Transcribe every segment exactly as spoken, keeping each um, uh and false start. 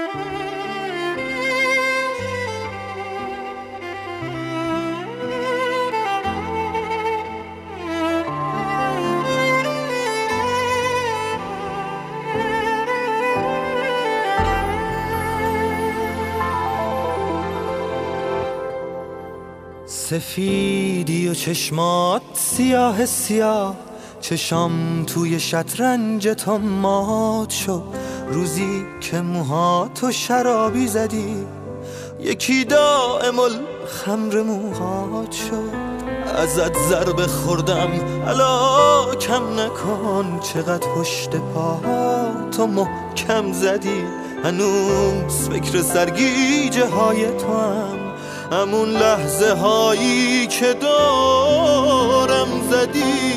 سفیدی و چشمات سیاه سیاه، چشام توی شطرنج تو مات شد. روزی که موهاتو شرابی زدی، یکی دائم الخمر موهات شد. ازت ضربه خوردم الا کم نکن، چقدر پشت پاهاتو محکم زدی. هنوز فکر سرگیجه های تو هم، همون لحظه هایی که دارم زدی.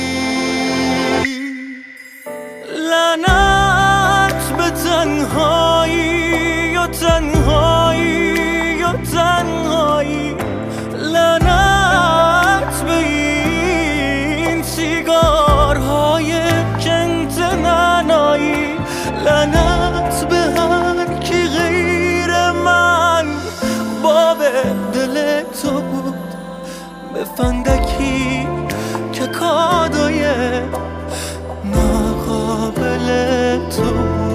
لعنت به تنهایی و تنهایی و تنهایی، لعنت به این سیگارهای کنت ننایی، لعنت به هر کی غیر من باب دل تو بود. به فندکی که کادوی ناقابل تو بود.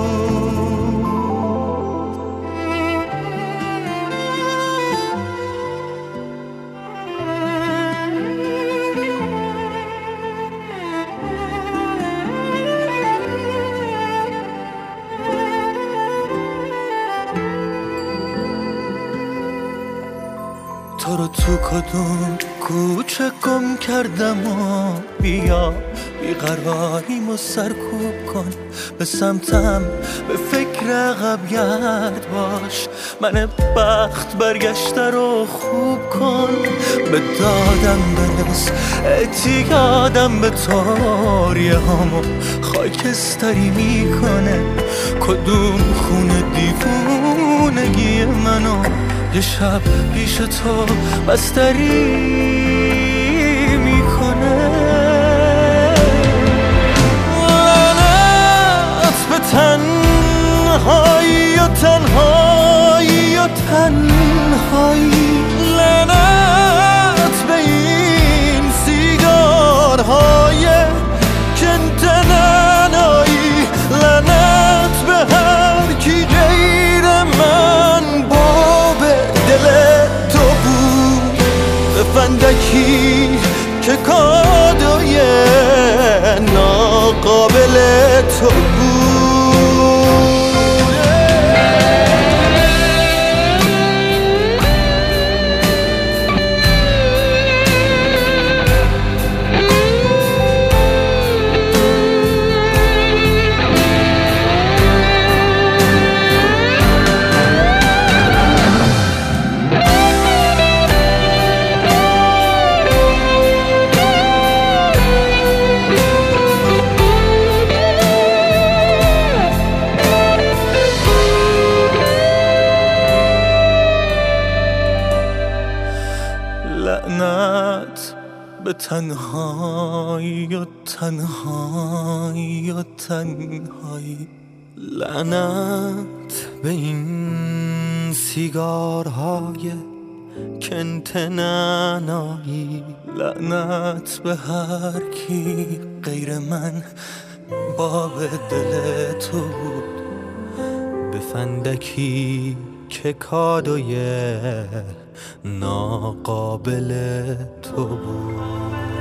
تو رو تو کدوم کوچه گم کردم و بیا بیقراریمو سرکوب کن. به سمتم به فکر عقب‌گرد باش، من بخت برگشته رو خوب کن. به دادم برس اعتیادم به طوریه هامو خاکستری میکنه. کدوم خونه دیوونگی منو یه شب پیش تو بستری میکنه. لعنت به تنهایی و تنهایی و تنهایی، لعنت به این سیگارهای کنت ننایی، لعنت به هر کی غیر من باب دل تو بود. به فندکی که کادوی ناقابل تو بود. لعنت به تنهایی و تنهایی و تنهایی، لعنت به این سیگارهای کنت ننایی، لعنت به هر کی غیر من باب دل تو بود. به فندکی که کادوی ناقابل تو بود.